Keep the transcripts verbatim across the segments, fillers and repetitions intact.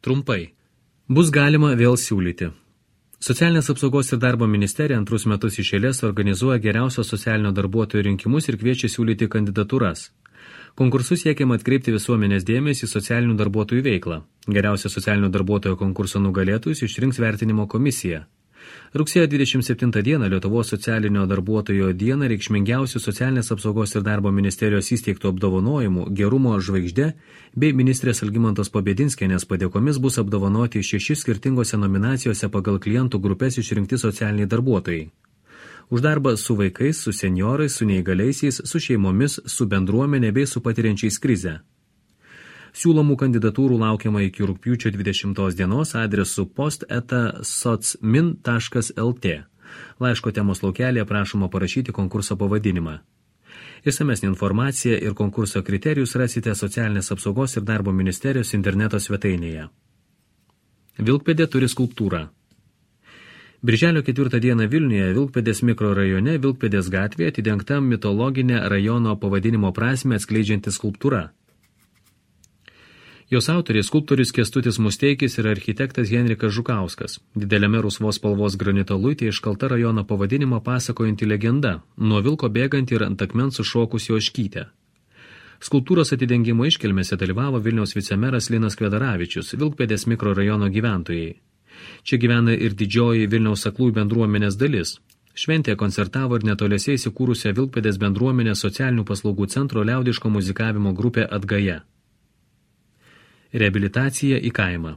Trumpai. Bus galima vėl siūlyti. Socialinės apsaugos ir darbo ministerija antrus metus iš eilės organizuoja geriausio socialinio darbuotojo rinkimus ir kviečia siūlyti kandidatūras. Konkursu siekiama atkreipti visuomenės dėmesį į socialinių darbuotojų veiklą. Geriausio socialinio darbuotojo konkurso nugalėtojus išrinks vertinimo komisija. Rugsėjo dvidešimt septintą dieną Lietuvos socialinio darbuotojo dieną reikšmingiausių socialinės apsaugos ir darbo ministerijos įsteigtų apdovanojimų Gerumo žvaigždė bei ministrės Algimantos Pabedinskienės padėkomis bus apdovanoti šeši skirtingose nominacijose pagal klientų grupės išrinkti socialiniai darbuotojai. Už darbą su vaikais, su senjorais, su neįgaliaisiais, su šeimomis, su bendruomenė bei su patiriančiais krizę. Siūlomų kandidatūrų laukiama iki rugpjūčio dvidešimtos dienos adresu post eta socmin taškas lt. Laiško temos laukelėje prašoma parašyti konkurso pavadinimą. Išsamesnė informacija ir konkurso kriterijus rasite Socialinės apsaugos ir darbo ministerijos interneto svetainėje. Vilkpėdė turi skulptūrą. Birželio ketvirtą dieną Vilniuje Vilkpėdės mikrorajone Vilkpėdės gatvėje atidengta mitologinė rajono pavadinimo prasmę atskleidžianti skulptūra. Jos autoriai skulptorius Kęstutis Musteikis ir architektas Henrikas Žukauskas. Dideliame rusvos spalvos granito luite iškalta rajono pavadinimą pasakojanti legenda, nuo vilko bėganti ir ant akmens sušokusi ožkytę. Skulptūros atidengimo iškilmėse dalyvavo Vilniaus vicemeras Linas Kvedaravičius, Vilkpėdės mikrorajono gyventojai. Čia gyvena ir didžioji Vilniaus aklųjų bendruomenės dalis. Šventėje koncertavo ir netoliese įsikūrusią Vilkpėdės bendruomenės socialinių paslaugų centro liaudiško muzikavimo grupė Atgaja. Reabilitacija į kaimą.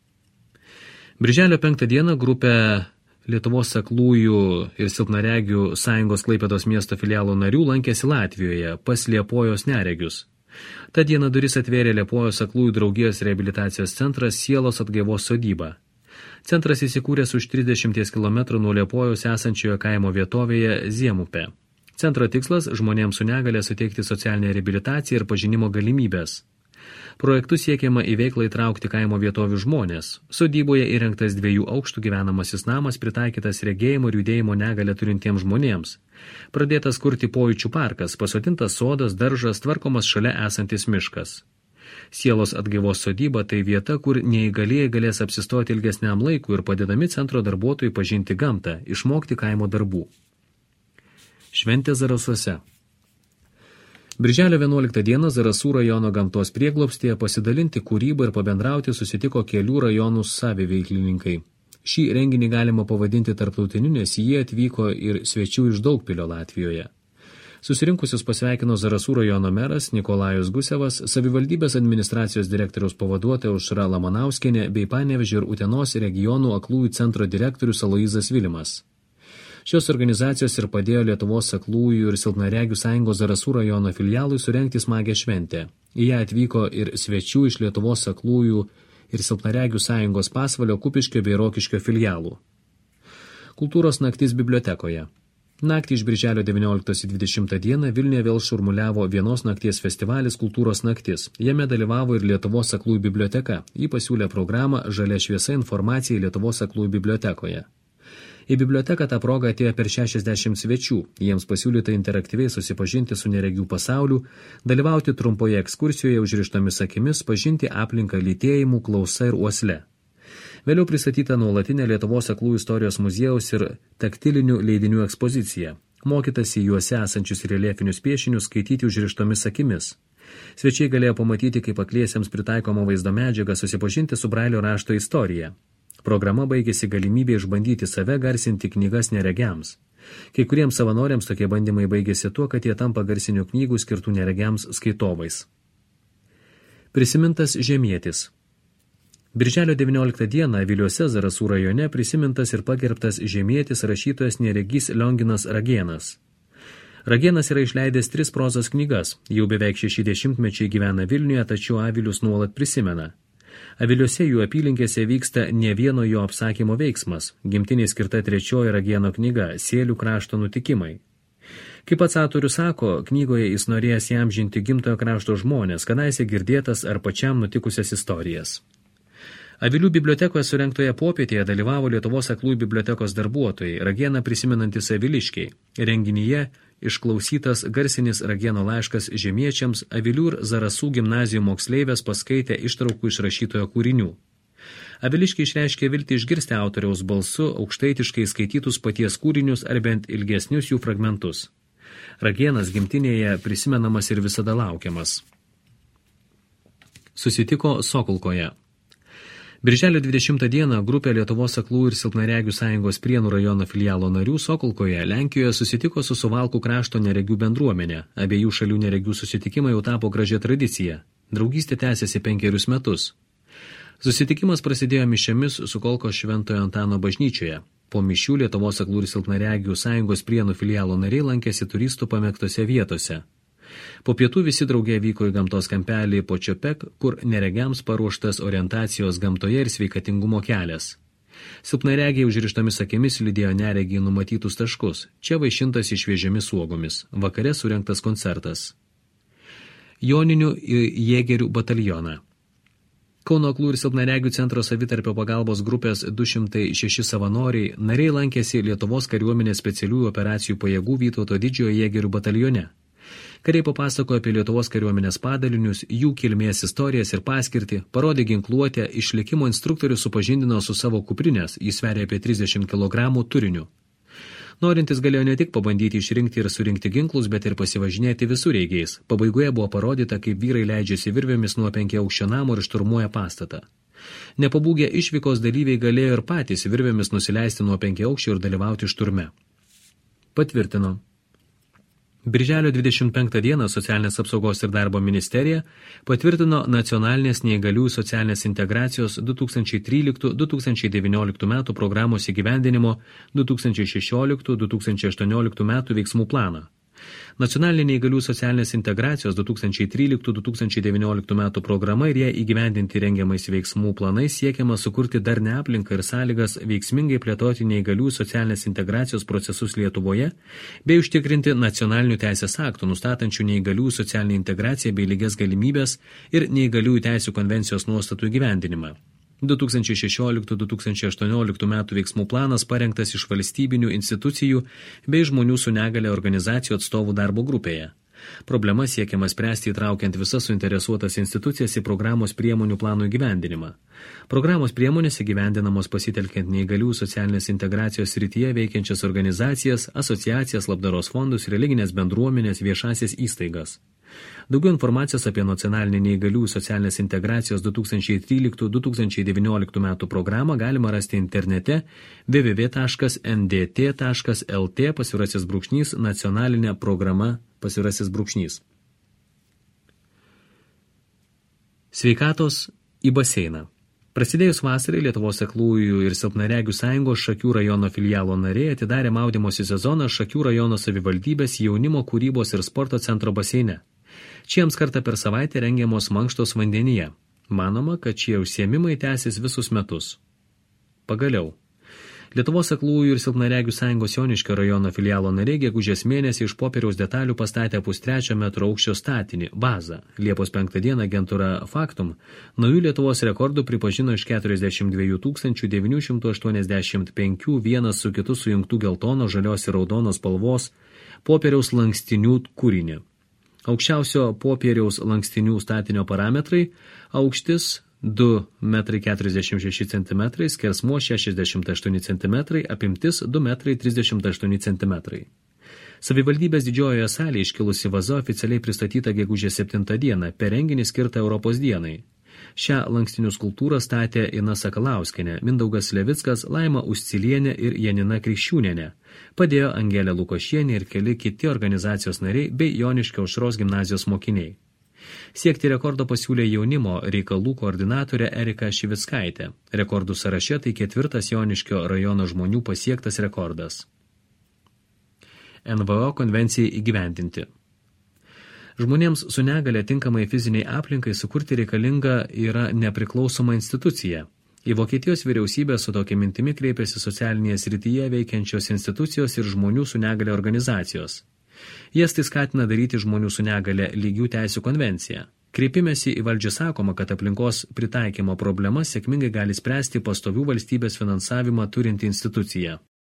Birželio penktą dieną grupė Lietuvos aklųjų ir silpnaregių sąjungos Klaipėdos miesto filialo narių lankėsi Latvijoje pas Liepojos neregius. Ta diena duris atvėrė Liepojos aklųjų draugijos reabilitacijos centras Sielos atgaivos sodyba. Centras įsikūręs už trisdešimties kilometrų nuo Liepojos esančioje kaimo vietovėje Ziemupė. Centro tikslas – žmonėms su negale suteikti socialinę reabilitaciją ir pažinimo galimybės. Projektu siekiama į veiklą įtraukti kaimo vietovių žmonės. Sodyboje įrengtas dviejų aukštų gyvenamasis namas pritaikytas regėjimo ir judėjimo negalę turintiems žmonėms. Pradėtas kurti pojūčių parkas, pasodintas sodas, daržas, tvarkomas šalia esantis miškas. Sielos atgaivos sodyba tai vieta, kur neįgalieji galės apsistoti ilgesniam laikui ir padedami centro darbuotojai pažinti gamtą, išmokti kaimo darbų. Šventė Zarasuose. Birželio vienuoliktą dieną Zarasų rajono gamtos prieglobstyje pasidalinti kūrybą ir pabendrauti susitiko kelių rajonų saviveiklininkai. Šį renginį galima pavadinti tarptautiniu, nes jie atvyko ir svečių iš Daugpilio Latvijoje. Susirinkusius pasveikino Zarasų rajono meras Nikolajus Gusevas, savivaldybės administracijos direktoriaus pavaduotoja Aušra Lamanauskienė bei Panevėžio ir Utenos regionų aklųjų centro direktorius Aloyzas Vilimas. Šios organizacijos ir padėjo Lietuvos aklųjų ir silpnaregių sąjungos Zarasų rajono filialui surengti smagią šventę. Į ją atvyko ir svečių iš Lietuvos aklųjų ir silpnaregių sąjungos Pasvalio, Kupiškio bei Rokiškio filialų. Kultūros naktis bibliotekoje. Naktį iš birželio devynioliktos į dvidešimtą dieną Vilniuje vėl šurmuliavo vienos nakties festivalis Kultūros naktis. Jame dalyvavo ir Lietuvos aklųjų biblioteka. Ji pasiūlė programą Žalia šviesa informacijai Lietuvos aklųjų bibliotekoje. Į biblioteką tą progą atėjo per šešiasdešimt svečių. Jiems pasiūlyta interaktyviai susipažinti su neregių pasauliu, dalyvauti trumpoje ekskursijoje užrištomis akimis, pažinti aplinką lytėjimų, klausa ir uosle. Vėliau pristatyta nuolatinė Lietuvos aklųjų istorijos muziejaus ir taktilinių leidinių ekspozicija. Mokytasi juose esančius reliefinius piešinius skaityti užrištomis akimis. Svečiai galėjo pamatyti, kaip akliesiems pritaikoma vaizdo medžiaga, susipažinti su Brailio rašto istorija. Programa baigėsi galimybė išbandyti save garsinti knygas neregiams. Kai kuriems savanoriams tokie bandymai baigėsi tuo, kad jie tampa garsinių knygų skirtų neregiams skaitovais. Prisimintas žemietis. Birželio devynioliktą dieną Aviliuose Zarasų rajone prisimintas ir pagerbtas žemietis rašytojas neregys Lionginas Ragėnas. Ragėnas yra išleidęs tris prozos knygas, jau beveik šeši dešimtmečiai gyvena Vilniuje, tačiau Avilius nuolat prisimena. Aviliuose jų apylinkėse vyksta ne vieno jo apsakymo veiksmas, gimtiniai skirta trečioji Ragėno knyga Sėlių krašto nutikimai. Kaip pats autorius sako, knygoje jis norėjęs įamžinti gimtojo krašto žmonės, kadaise girdėtas ar pačiam nutikusias istorijas. Avilių bibliotekoje surengtoje popietėje dalyvavo Lietuvos aklųjų bibliotekos darbuotojai, Ragėną prisimenantys aviliškiai. Renginyje išklausytas garsinis Ragėno laiškas žemiečiams, Avilių ir Zarasų gimnazijų moksleivės paskaitė ištraukų iš rašytojo kūrinių. Aviliškiai išreiškė viltį išgirsti autoriaus balsu aukštaitiškai skaitytus paties kūrinius ar bent ilgesnius jų fragmentus. Ragėnas gimtinėje prisimenamas ir visada laukiamas. Susitiko Sokolkoje. Birželio dvidešimtą dieną grupė Lietuvos aklųjų ir silpnaregių sąjungos Prienų rajono filialo narių Sokolkoje, Lenkijoje susitiko su Suvalkų krašto neregių bendruomenė. Abiejų šalių neregių susitikimai jau tapo gražia tradicija. Draugystė tęsiasi penkerius metus. Susitikimas prasidėjo mišiomis Sukolkos Šventojo Antano bažnyčioje. Po mišių Lietuvos aklųjų ir silpnaregių sąjungos Prienų filialo nariai lankėsi turistų pamėgtose vietose. Po pietų visi draugė vyko į gamtos kampelį Počiopek, kur neregiams paruoštas orientacijos gamtoje ir sveikatingumo kelias. Silpnaregiai užrištomis akimis lydėjo neregiai numatytus taškus. Čia vaišintas išviežiomis uogomis. Vakare surengtas koncertas. Joninių jėgerių batalioną. Kauno aklųjų ir silpnaregių centro savitarpio pagalbos grupės du šimtai šeši savanoriai nariai lankėsi Lietuvos kariuomenės specialiųjų operacijų pajėgų Vytauto didžiojo jėgerių batalione. Kariai papasakojo apie Lietuvos kariuomenės padalinius, jų kilmės istorijas ir paskirtį, parodė ginkluotę, išlikimo instruktorius supažindino su savo kuprinės, jis sveria apie trisdešimt kilogramų turiniu. Norintis galėjo ne tik pabandyti išrinkti ir surinkti ginklus, bet ir pasivažinėti visureigiais. Pabaigoje buvo parodyta, kaip vyrai leidžiasi virvėmis nuo penkiaaukščio namo ir šturmuoja pastatą. Nepabūgę išvykos dalyviai galėjo ir patys virvėmis nusileisti nuo penkiaaukščio ir dalyvauti šturme. Patvirtino. Birželio dvidešimt penktą dieną Socialinės apsaugos ir darbo ministerija patvirtino nacionalinės neįgaliųjų socialinės integracijos du tūkstančiai tryliktų - du tūkstančiai devynioliktų metų programos įgyvendinimo du tūkstančiai šešioliktų - du tūkstančiai aštuonioliktų metų veiksmų planą. Nacionalinė neįgaliųjų socialinės integracijos du tūkstančiai tryliktų - du tūkstančiai devynioliktų metų programa ir ją įgyvendinti rengiamais veiksmų planais siekiama sukurti darnią aplinką ir sąlygas veiksmingai plėtoti neįgaliųjų socialinės integracijos procesus Lietuvoje bei užtikrinti nacionalinių teisės aktų nustatančių neįgaliųjų socialinę integraciją bei lygias galimybės ir neįgaliųjų teisių konvencijos nuostatų įgyvendinimą. du tūkstančiai šešioliktų - du tūkstančiai aštuonioliktų metų veiksmų planas parengtas iš valstybinių institucijų bei žmonių su negale organizacijų atstovų darbo grupėje. Problema siekiama spręsti įtraukiant visas suinteresuotas institucijas į programos priemonių plano įgyvendinimą. Programos priemonės įgyvendinamos pasitelkiant neįgaliųjų socialinės integracijos srityje veikiančias organizacijas, asociacijas, labdaros fondus, religinės bendruomenės, viešasias įstaigas. Daugiau informacijos apie nacionalinę neįgaliųjų socialinės integracijos du tūkstančiai tryliktų - du tūkstančiai devynioliktų metų programą galima rasti internete w w w taškas n d t taškas l t pasvirasis brūkšnys nacionalinė programa pasvirasis brūkšnys. Sveikatos į baseiną. Prasidėjus vasarai Lietuvos aklųjų ir silpnaregių sąjungos Šakių rajono filialo nariai atidarė maudymosi sezoną Šakių rajono savivaldybės jaunimo kūrybos ir sporto centro baseine. Šiems kartą per savaitę rengiamos mankštos vandenyje. Manoma, kad šie užsiėmimai tęsis visus metus. Pagaliau. Lietuvos aklųjų ir silpnaregių sąjungos Joniškio rajono filialo nariai gegužės mėnesį iš popieriaus detalių pastatė pustrečio metro aukščio statinį, bazą. Liepos penktą dieną agentūra Faktum naujų Lietuvos rekordų pripažino iš keturiasdešimt dviejų tūkstančių devynių šimtų aštuoniasdešimt penkių vienas su kitu sujungtų geltono, žalios ir raudonos spalvos popieriaus lankstinių kūrinį. Aukščiausio popieriaus lankstinių statinio parametrai – aukštis du metrai keturiasdešimt šeši centimetrai, skersmuo šešiasdešimt aštuoni centimetrai, apimtis du metrai trisdešimt aštuoni centimetrai. Savivaldybės didžiojoje salėje iškilusi vaza oficialiai pristatyta gegužės septintą dieną per renginį skirtą Europos dienai. Šią lankstinių skulptūrą statė Ina Sakalauskienė, Mindaugas Levickas, Laima Uscilienė ir Janina Krikščiūnienė. Padėjo Angelė Lukošienė ir keli kiti organizacijos nariai bei Joniškio Aušros gimnazijos mokiniai. Siekti rekordo pasiūlė jaunimo reikalų koordinatorė Erika Šivickaitė. Rekordų sąraše tai ketvirtas Joniškio rajono žmonių pasiektas rekordas. N V O konvencijai įgyvendinti. Žmonėms su negale tinkamai fiziniai aplinkai sukurti reikalinga yra nepriklausoma institucija. Į Vokietijos vyriausybę su tokia mintimi kreipėsi socialinėje srityje veikiančios institucijos ir žmonių su negale organizacijos. Jas tai skatina daryti žmonių su negale lygių teisių konvenciją. Kreipimėsi į valdžią sakoma, kad aplinkos pritaikymo problemas sėkmingai gali spręsti pastovių valstybės finansavimą turinti institucija.